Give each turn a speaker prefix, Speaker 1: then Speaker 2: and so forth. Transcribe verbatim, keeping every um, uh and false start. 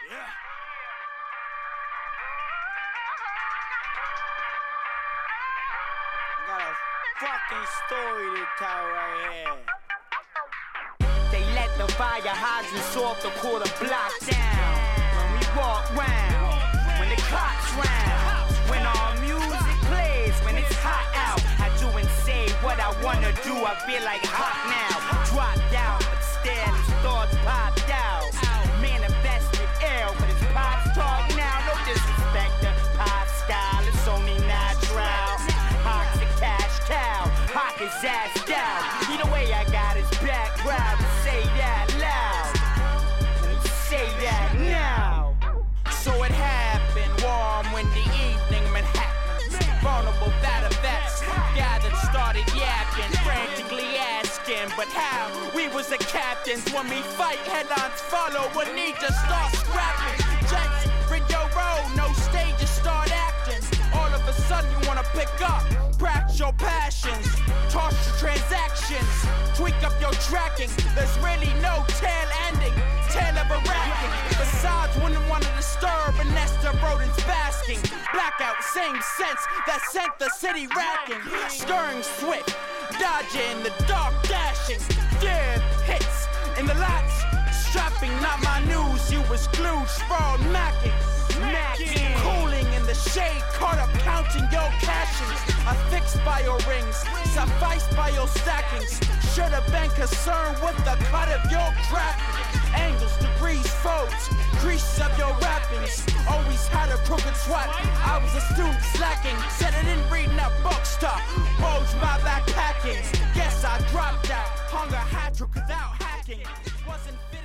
Speaker 1: Yeah. I got a fucking story to tell right here. They let the fire hydrants off to cool the block down. When we walk round, when the clock's round, when our music plays, when it's hot out, I do and say what I wanna do. I feel like hot now. Dropped out, but still his thoughts popped out. Manifested ill, but his pops talk now. No disrespect to pop style, it's only natural. Hawk's a cash cow, Hawk is assed out. Either way, I got his back grab. Say that loud. Let me say that now. So it happened, warm, windy evening, Manhattan. Vulnerable battle vets gathered, started yapping, frantically asking, but how? We was the captains. When we fight, headlines follow. We need to start scrapping. Janks, rid your road, no stages, start acting. All of a sudden you wanna pick up, practice your passions, toss your transactions, tweak up your tracking. There's really no tail ending, tail of a racking. Besides, wouldn't wanna disturb a nest of rodents basking. Blackout, same sense that sent the city racking. Stirring swift, dodging the dark, dashing. Dip hits in the lots, strapping. Not my news, you was glued, sprawled, macking. Macking, cooling in the shade, caught up counting your cashings. Affixed by your rings, sufficed by your stackings. Should've been concerned with the cut of your crack. Angles, degrees, folds, creases of your wrappings. Always had a crooked sweat. I was a student slacking. Said I didn't read enough book stuff. Bulged my backpacking. Guess I dropped out. Hunger hat trick without hacking. Wasn't fit.